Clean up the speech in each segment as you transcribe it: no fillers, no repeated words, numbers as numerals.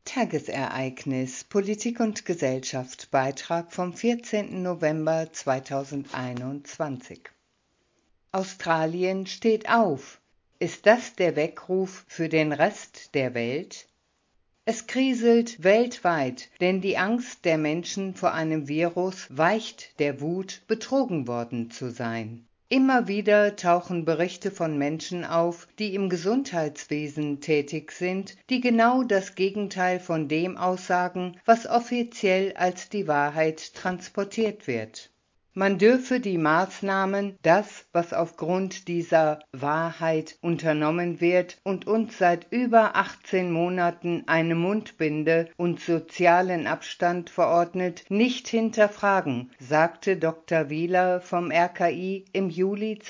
Tagesereignis Politik und Gesellschaft Beitrag vom 14. November 2021. Australien steht auf. Ist das der Weckruf für den Rest der Welt? Es kriselt weltweit, denn die Angst der Menschen vor einem Virus weicht der Wut, betrogen worden zu sein. Immer wieder tauchen Berichte von Menschen auf, die im Gesundheitswesen tätig sind, die genau das Gegenteil von dem aussagen, was offiziell als die Wahrheit transportiert wird. Man dürfe die Maßnahmen, das, was aufgrund dieser Wahrheit unternommen wird und uns seit über 18 Monaten eine Mundbinde und sozialen Abstand verordnet, nicht hinterfragen, sagte Dr. Wieler vom RKI im Juli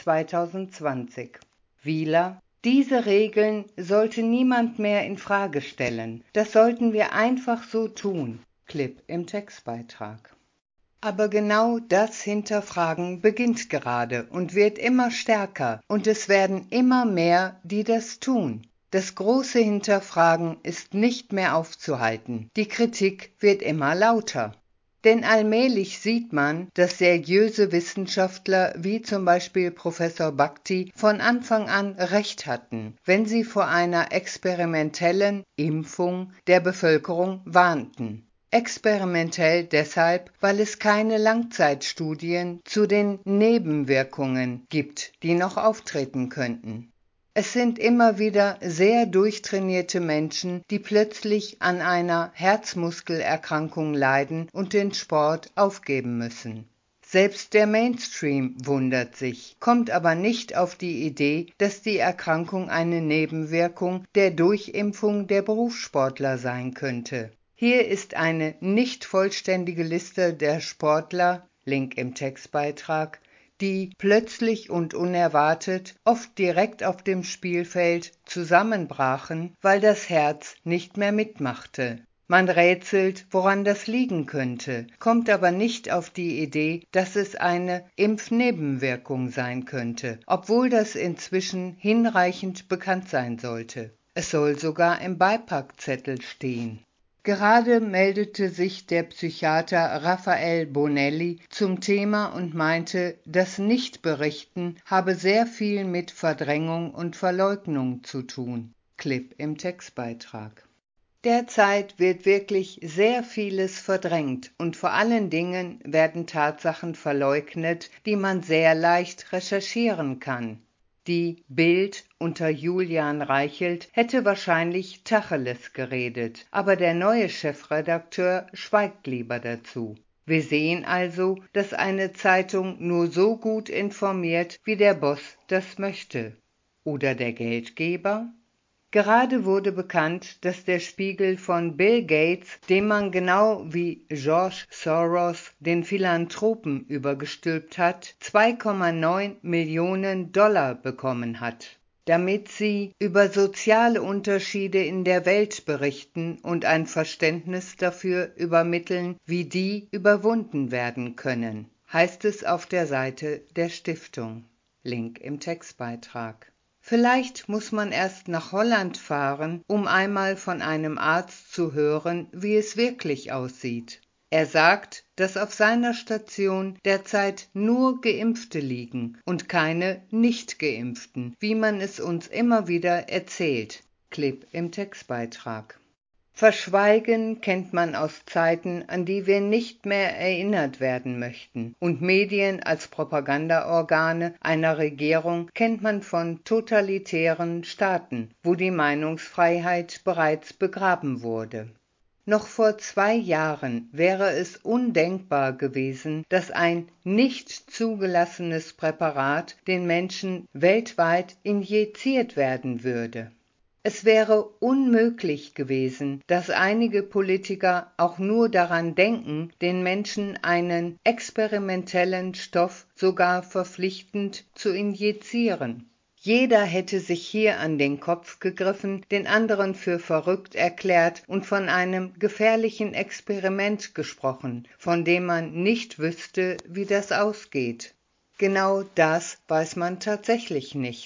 2020. Wieler: Diese Regeln sollte niemand mehr in Frage stellen. Das sollten wir einfach so tun. Clip im Textbeitrag. Aber genau das Hinterfragen beginnt gerade und wird immer stärker, und es werden immer mehr, die das tun. Das große Hinterfragen ist nicht mehr aufzuhalten. Die Kritik wird immer lauter. Denn allmählich sieht man, dass seriöse Wissenschaftler wie zum Beispiel Professor Bhakti von Anfang an recht hatten, wenn sie vor einer experimentellen Impfung der Bevölkerung warnten. Experimentell deshalb, weil es keine Langzeitstudien zu den Nebenwirkungen gibt, die noch auftreten könnten. Es sind immer wieder sehr durchtrainierte Menschen, die plötzlich an einer Herzmuskelerkrankung leiden und den Sport aufgeben müssen. Selbst der Mainstream wundert sich, kommt aber nicht auf die Idee, dass die Erkrankung eine Nebenwirkung der Durchimpfung der Berufssportler sein könnte. Hier ist eine nicht vollständige Liste der Sportler, Link im Textbeitrag, die plötzlich und unerwartet, oft direkt auf dem Spielfeld, zusammenbrachen, weil das Herz nicht mehr mitmachte. Man rätselt, woran das liegen könnte, kommt aber nicht auf die Idee, dass es eine Impfnebenwirkung sein könnte, obwohl das inzwischen hinreichend bekannt sein sollte. Es soll sogar im Beipackzettel stehen. Gerade meldete sich der Psychiater Raffaele Bonelli zum Thema und meinte, das Nichtberichten habe sehr viel mit Verdrängung und Verleugnung zu tun. Clip im Textbeitrag. Derzeit wird wirklich sehr vieles verdrängt und vor allen Dingen werden Tatsachen verleugnet, die man sehr leicht recherchieren kann. Die Bild unter Julian Reichelt hätte wahrscheinlich Tacheles geredet, aber der neue Chefredakteur schweigt lieber dazu. Wir sehen also, dass eine Zeitung nur so gut informiert, wie der Boss das möchte. Oder der Geldgeber? Gerade wurde bekannt, dass der Spiegel von Bill Gates, dem man genau wie George Soros den Philanthropen übergestülpt hat, 2,9 Millionen $ bekommen hat, damit sie über soziale Unterschiede in der Welt berichten und ein Verständnis dafür übermitteln, wie die überwunden werden können, heißt es auf der Seite der Stiftung. Link im Textbeitrag. Vielleicht muss man erst nach Holland fahren, um einmal von einem Arzt zu hören, wie es wirklich aussieht. Er sagt, dass auf seiner Station derzeit nur Geimpfte liegen und keine Nicht-Geimpften, wie man es uns immer wieder erzählt. Clip im Textbeitrag. Verschweigen kennt man aus Zeiten, an die wir nicht mehr erinnert werden möchten, und Medien als Propagandaorgane einer Regierung kennt man von totalitären Staaten, wo die Meinungsfreiheit bereits begraben wurde. Noch vor 2 Jahren wäre es undenkbar gewesen, dass ein nicht zugelassenes Präparat den Menschen weltweit injiziert werden würde. Es wäre unmöglich gewesen, dass einige Politiker auch nur daran denken, den Menschen einen experimentellen Stoff sogar verpflichtend zu injizieren. Jeder hätte sich hier an den Kopf gegriffen, den anderen für verrückt erklärt und von einem gefährlichen Experiment gesprochen, von dem man nicht wüsste, wie das ausgeht. Genau das weiß man tatsächlich nicht.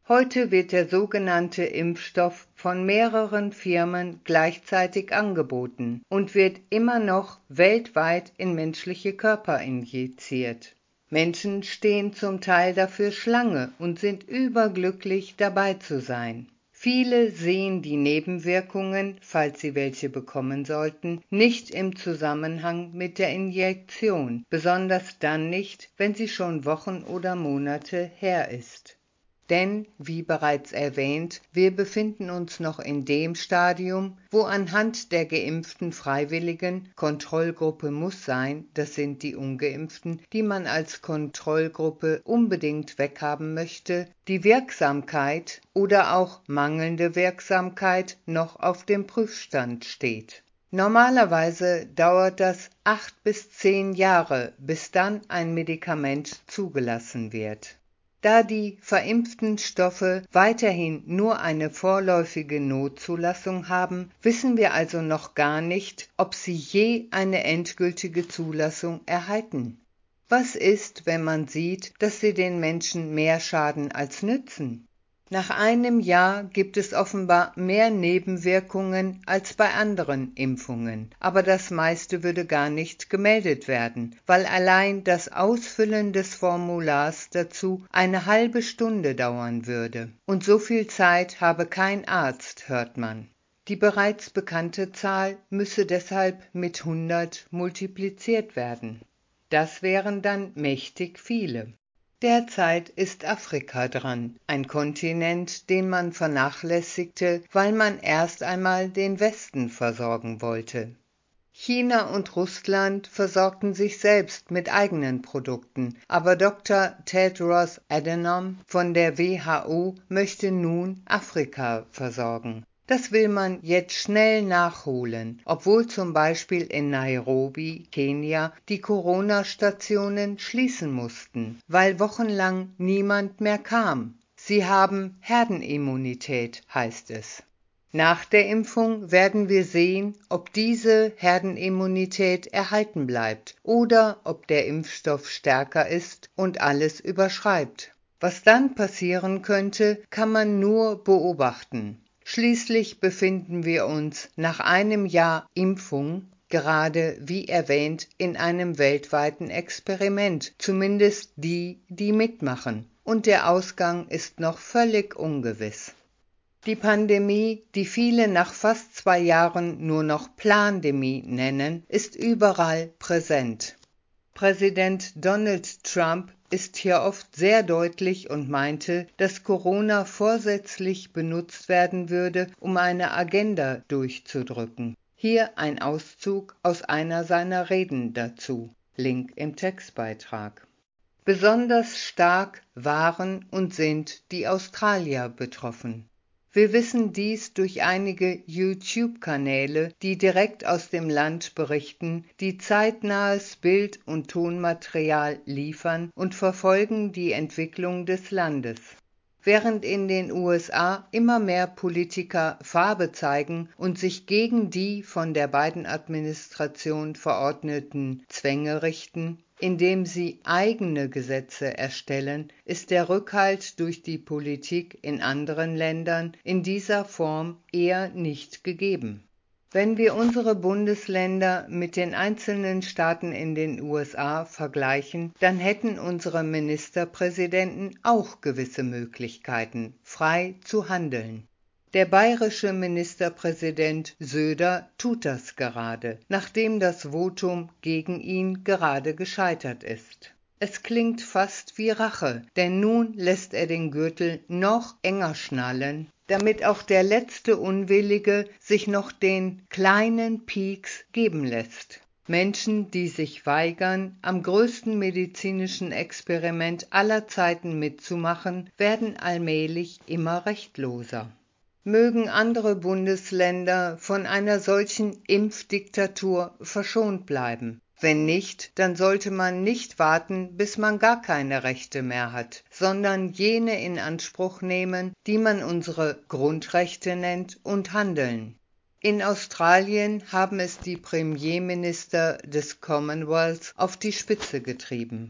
Heute wird der sogenannte Impfstoff von mehreren Firmen gleichzeitig angeboten und wird immer noch weltweit in menschliche Körper injiziert. Menschen stehen zum Teil dafür Schlange und sind überglücklich, dabei zu sein. Viele sehen die Nebenwirkungen, falls sie welche bekommen sollten, nicht im Zusammenhang mit der Injektion, besonders dann nicht, wenn sie schon Wochen oder Monate her ist. Denn, wie bereits erwähnt, wir befinden uns noch in dem Stadium, wo anhand der geimpften Freiwilligen, Kontrollgruppe muss sein, das sind die Ungeimpften, die man als Kontrollgruppe unbedingt weghaben möchte, die Wirksamkeit oder auch mangelnde Wirksamkeit noch auf dem Prüfstand steht. Normalerweise dauert das 8 bis 10 Jahre, bis dann ein Medikament zugelassen wird. Da die verimpften Stoffe weiterhin nur eine vorläufige Notzulassung haben, wissen wir also noch gar nicht, ob sie je eine endgültige Zulassung erhalten. Was ist, wenn man sieht, dass sie den Menschen mehr schaden als nützen? Nach einem Jahr gibt es offenbar mehr Nebenwirkungen als bei anderen Impfungen, aber das meiste würde gar nicht gemeldet werden, weil allein das Ausfüllen des Formulars dazu eine halbe Stunde dauern würde. Und so viel Zeit habe kein Arzt, hört man. Die bereits bekannte Zahl müsse deshalb mit 100 multipliziert werden. Das wären dann mächtig viele. Derzeit ist Afrika dran, ein Kontinent, den man vernachlässigte, weil man erst einmal den Westen versorgen wollte. China und Russland versorgten sich selbst mit eigenen Produkten, aber Dr. Tedros Adhanom von der WHO möchte nun Afrika versorgen. Das will man jetzt schnell nachholen, obwohl zum Beispiel in Nairobi, Kenia, die Corona-Stationen schließen mussten, weil wochenlang niemand mehr kam. Sie haben Herdenimmunität, heißt es. Nach der Impfung werden wir sehen, ob diese Herdenimmunität erhalten bleibt oder ob der Impfstoff stärker ist und alles überschreibt. Was dann passieren könnte, kann man nur beobachten. Schließlich befinden wir uns nach einem Jahr Impfung gerade, wie erwähnt, in einem weltweiten Experiment, zumindest die, die mitmachen, und der Ausgang ist noch völlig ungewiss. Die Pandemie, die viele nach fast 2 Jahren nur noch Plandemie nennen, ist überall präsent. Präsident Donald Trump ist hier oft sehr deutlich und meinte, dass Corona vorsätzlich benutzt werden würde, um eine Agenda durchzudrücken. Hier ein Auszug aus einer seiner Reden dazu. Link im Textbeitrag. Besonders stark waren und sind die Australier betroffen. Wir wissen dies durch einige YouTube-Kanäle, die direkt aus dem Land berichten, die zeitnahes Bild- und Tonmaterial liefern und verfolgen die Entwicklung des Landes. Während in den USA immer mehr Politiker Farbe zeigen und sich gegen die von der Biden-Administration verordneten Zwänge richten, indem sie eigene Gesetze erstellen, ist der Rückhalt durch die Politik in anderen Ländern in dieser Form eher nicht gegeben. Wenn wir unsere Bundesländer mit den einzelnen Staaten in den USA vergleichen, dann hätten unsere Ministerpräsidenten auch gewisse Möglichkeiten, frei zu handeln. Der bayerische Ministerpräsident Söder tut das gerade, nachdem das Votum gegen ihn gerade gescheitert ist. Es klingt fast wie Rache, denn nun lässt er den Gürtel noch enger schnallen, damit auch der letzte Unwillige sich noch den kleinen Pieks geben lässt. Menschen, die sich weigern, am größten medizinischen Experiment aller Zeiten mitzumachen, werden allmählich immer rechtloser. Mögen andere Bundesländer von einer solchen Impfdiktatur verschont bleiben. Wenn nicht, dann sollte man nicht warten, bis man gar keine Rechte mehr hat, sondern jene in Anspruch nehmen, die man unsere Grundrechte nennt, und handeln. In Australien haben es die Premierminister des Commonwealth auf die Spitze getrieben.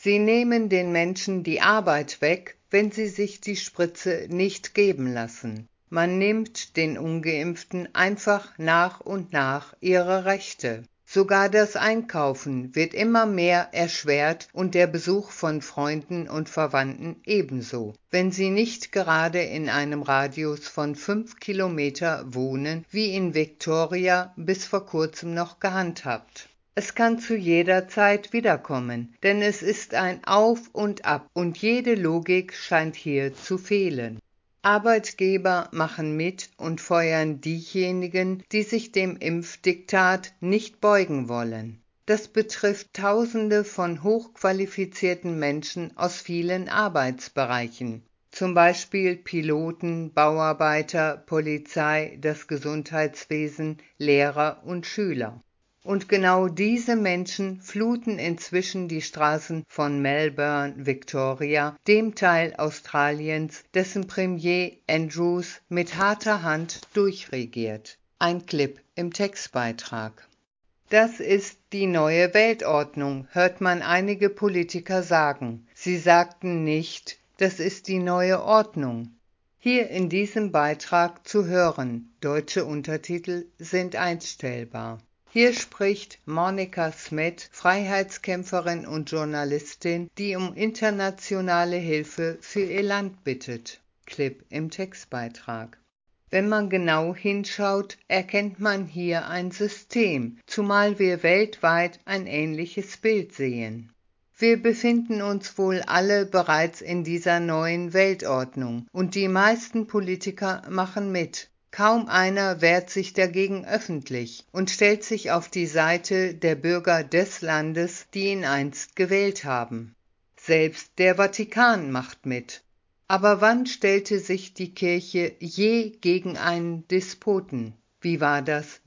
Sie nehmen den Menschen die Arbeit weg, wenn sie sich die Spritze nicht geben lassen. Man nimmt den Ungeimpften einfach nach und nach ihre Rechte. Sogar das Einkaufen wird immer mehr erschwert und der Besuch von Freunden und Verwandten ebenso, wenn sie nicht gerade in einem Radius von 5 Kilometer wohnen, wie in Victoria bis vor kurzem noch gehandhabt. Es kann zu jeder Zeit wiederkommen, denn es ist ein Auf und Ab und jede Logik scheint hier zu fehlen. Arbeitgeber machen mit und feuern diejenigen, die sich dem Impfdiktat nicht beugen wollen. Das betrifft Tausende von hochqualifizierten Menschen aus vielen Arbeitsbereichen, zum Beispiel Piloten, Bauarbeiter, Polizei, das Gesundheitswesen, Lehrer und Schüler. Und genau diese Menschen fluten inzwischen die Straßen von Melbourne, Victoria, dem Teil Australiens, dessen Premier Andrews mit harter Hand durchregiert. Ein Clip im Textbeitrag. Das ist die neue Weltordnung, hört man einige Politiker sagen. Sie sagten nicht, das ist die neue Ordnung. Hier in diesem Beitrag zu hören, deutsche Untertitel sind einstellbar. Hier spricht Monica Smith, Freiheitskämpferin und Journalistin, die um internationale Hilfe für ihr Land bittet. Clip im Textbeitrag. Wenn man genau hinschaut, erkennt man hier ein System, zumal wir weltweit ein ähnliches Bild sehen. Wir befinden uns wohl alle bereits in dieser neuen Weltordnung und die meisten Politiker machen mit. Kaum einer wehrt sich dagegen öffentlich und stellt sich auf die Seite der Bürger des Landes, die ihn einst gewählt haben. Selbst der Vatikan macht mit. Aber wann stellte sich die Kirche je gegen einen Despoten? Wie war das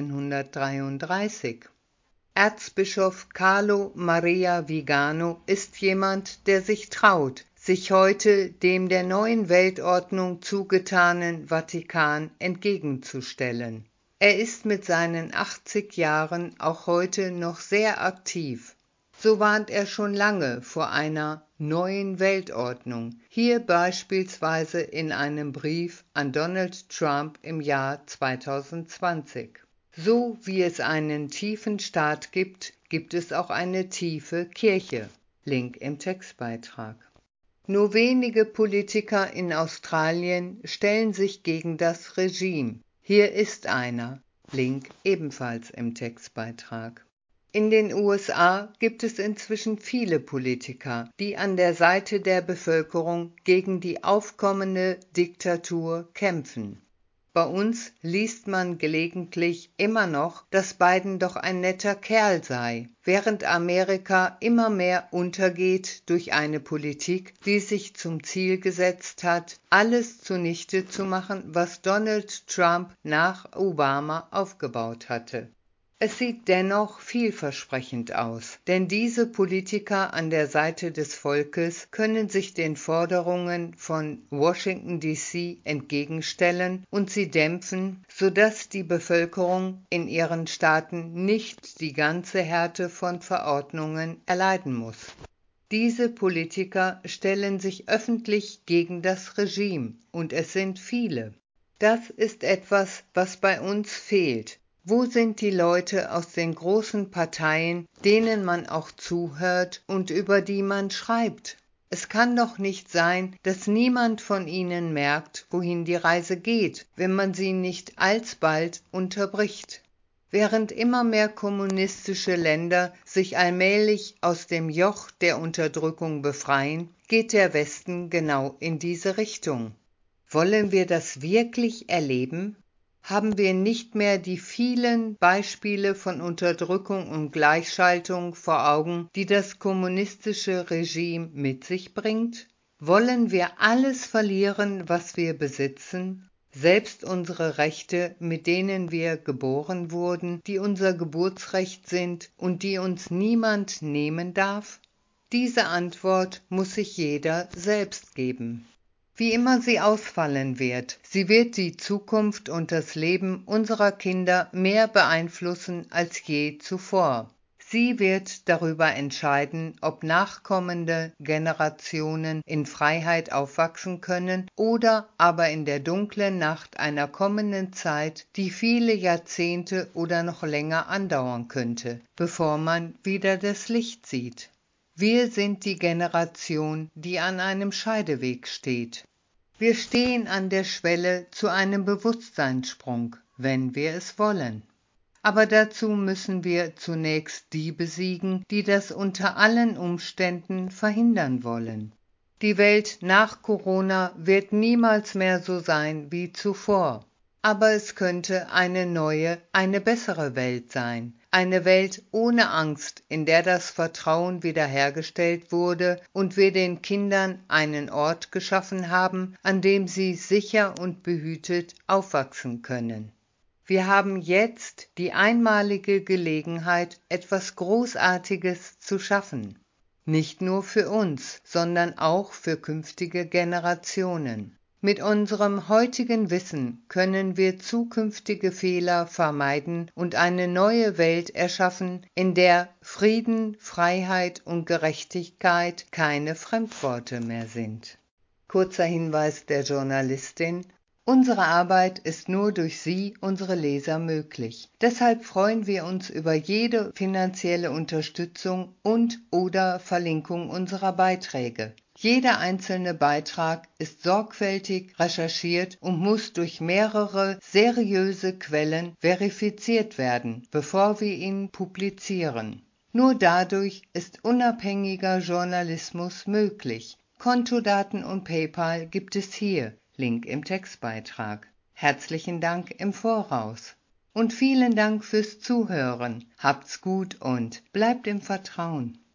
1933? Erzbischof Carlo Maria Vigano ist jemand, der sich traut, sich heute dem der neuen Weltordnung zugetanen Vatikan entgegenzustellen. Er ist mit seinen 80 Jahren auch heute noch sehr aktiv. So warnt er schon lange vor einer neuen Weltordnung, hier beispielsweise in einem Brief an Donald Trump im Jahr 2020. So wie es einen tiefen Staat gibt, gibt es auch eine tiefe Kirche. Link im Textbeitrag. Nur wenige Politiker in Australien stellen sich gegen das Regime. Hier ist einer. Link ebenfalls im Textbeitrag. In den USA gibt es inzwischen viele Politiker, die an der Seite der Bevölkerung gegen die aufkommende Diktatur kämpfen. Bei uns liest man gelegentlich immer noch, dass Biden doch ein netter Kerl sei, während Amerika immer mehr untergeht durch eine Politik, die sich zum Ziel gesetzt hat, alles zunichte zu machen, was Donald Trump nach Obama aufgebaut hatte. Es sieht dennoch vielversprechend aus, denn diese Politiker an der Seite des Volkes können sich den Forderungen von Washington D.C. entgegenstellen und sie dämpfen, sodass die Bevölkerung in ihren Staaten nicht die ganze Härte von Verordnungen erleiden muss. Diese Politiker stellen sich öffentlich gegen das Regime, und es sind viele. Das ist etwas, was bei uns fehlt. Wo sind die Leute aus den großen Parteien, denen man auch zuhört und über die man schreibt? Es kann doch nicht sein, dass niemand von ihnen merkt, wohin die Reise geht, wenn man sie nicht alsbald unterbricht. Während immer mehr kommunistische Länder sich allmählich aus dem Joch der Unterdrückung befreien, geht der Westen genau in diese Richtung. Wollen wir das wirklich erleben? Haben wir nicht mehr die vielen Beispiele von Unterdrückung und Gleichschaltung vor Augen, die das kommunistische Regime mit sich bringt? Wollen wir alles verlieren, was wir besitzen? Selbst unsere Rechte, mit denen wir geboren wurden, die unser Geburtsrecht sind und die uns niemand nehmen darf? Diese Antwort muss sich jeder selbst geben. Wie immer sie ausfallen wird, sie wird die Zukunft und das Leben unserer Kinder mehr beeinflussen als je zuvor. Sie wird darüber entscheiden, ob nachkommende Generationen in Freiheit aufwachsen können oder aber in der dunklen Nacht einer kommenden Zeit, die viele Jahrzehnte oder noch länger andauern könnte, bevor man wieder das Licht sieht. Wir sind die Generation, die an einem Scheideweg steht. Wir stehen an der Schwelle zu einem Bewusstseinssprung, wenn wir es wollen. Aber dazu müssen wir zunächst die besiegen, die das unter allen Umständen verhindern wollen. Die Welt nach Corona wird niemals mehr so sein wie zuvor. Aber es könnte eine neue, eine bessere Welt sein. Eine Welt ohne Angst, in der das Vertrauen wiederhergestellt wurde und wir den Kindern einen Ort geschaffen haben, an dem sie sicher und behütet aufwachsen können. Wir haben jetzt die einmalige Gelegenheit, etwas Großartiges zu schaffen. Nicht nur für uns, sondern auch für künftige Generationen. Mit unserem heutigen Wissen können wir zukünftige Fehler vermeiden und eine neue Welt erschaffen, in der Frieden, Freiheit und Gerechtigkeit keine Fremdworte mehr sind. Kurzer Hinweis der Journalistin: Unsere Arbeit ist nur durch Sie, unsere Leser, möglich. Deshalb freuen wir uns über jede finanzielle Unterstützung und/oder Verlinkung unserer Beiträge. Jeder einzelne Beitrag ist sorgfältig recherchiert und muss durch mehrere seriöse Quellen verifiziert werden, bevor wir ihn publizieren. Nur dadurch ist unabhängiger Journalismus möglich. Kontodaten und PayPal gibt es hier. Link im Textbeitrag. Herzlichen Dank im Voraus. Und vielen Dank fürs Zuhören. Habt's gut und bleibt im Vertrauen.